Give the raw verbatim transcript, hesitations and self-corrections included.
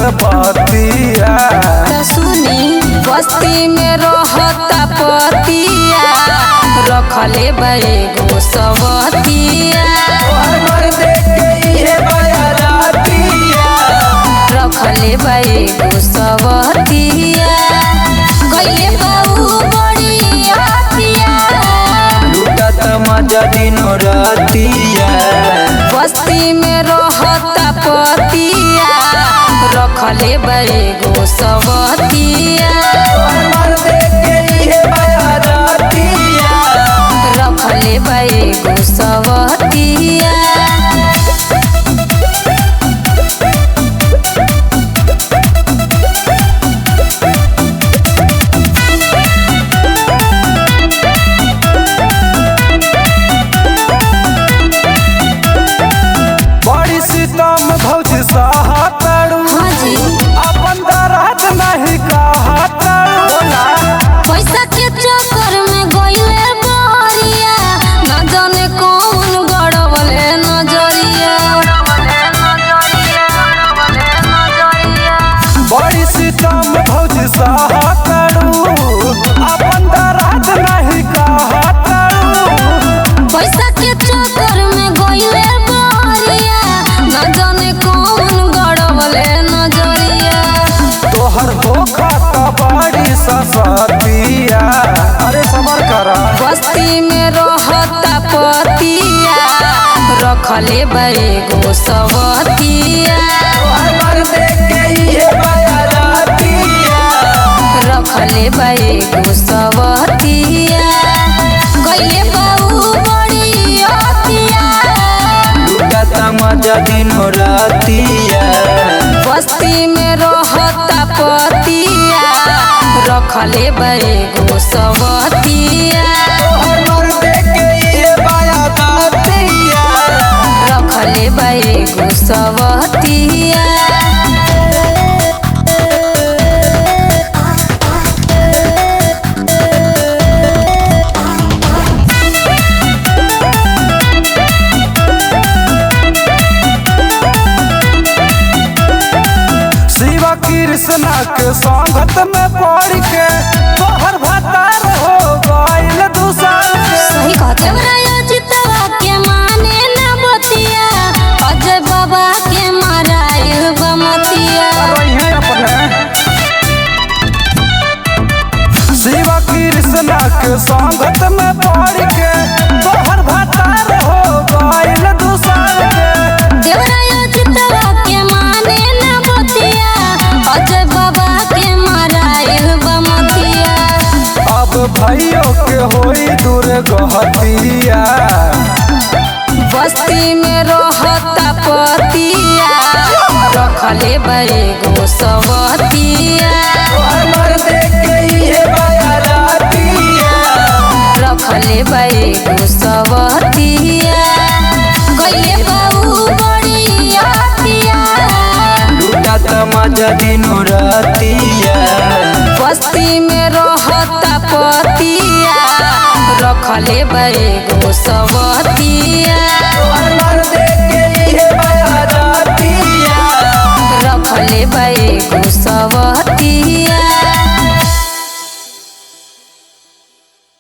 बतिया। सुनी बस्ती में रहता पतिया, रखले बैगो सवतिया, रखले बैगो सवतिया, गइले बाऊ बड़ी हतिया, लुटत मजा दिनो रातिया। बस्ती में रहता पतिया, रखले बैगो सवतिया, रखले बैगो सवतिया। बड़ी सीतम भौजी सहतड़ू, हाँ जी अपन दर्द नहीं कहतड़ू। पैसा के चक्कर में गइले बहरिया, न जाने कौन गड़बले नजरिया। बड़ी सीतम भौजी सहतड़ू, अपन दर्द नहीं कहतड़ू। पैसा के चक्कर में गइले बहरिया, न जाने कौन गड़बले नजरिया। तोहर होखा बड़ी ससतिया, अरे सबर करा। बस्ती में रहता पतिया, रखले बैगो सवतिया, रखले बैगो सवतिया, गइले बाऊ बड़ी हतिया, लुटत मजा दिनो रातिया। बस्ती में रहता पतिया, रखले बैगो सवतिया, रखले बैगो सवतिया। शिवा कृष्णा के संगत में पड़ के तोहर भतार हो गइल दूसर के। सही कहते जितवा के माने न बतिया, अजय बाबा के माराइल बमतिया। शिवा कृष्णा के संगत में पड़ के तोहर भतार हो गइल दूसर के। देवराया जितवा के माने न बतिया, अजय बाबा के माराइल बमतिया। अब भाइयों के होई दूर गहतिया। बस्ती में रहता पतिया, रखले बैगो सवतिया, रखले बैगो सवतिया, गइले बाऊ बड़ी हतिया, लुटत मजा दिनो रातिया। बस्ती में रहता पतिया, रखले बैगो सवतिया।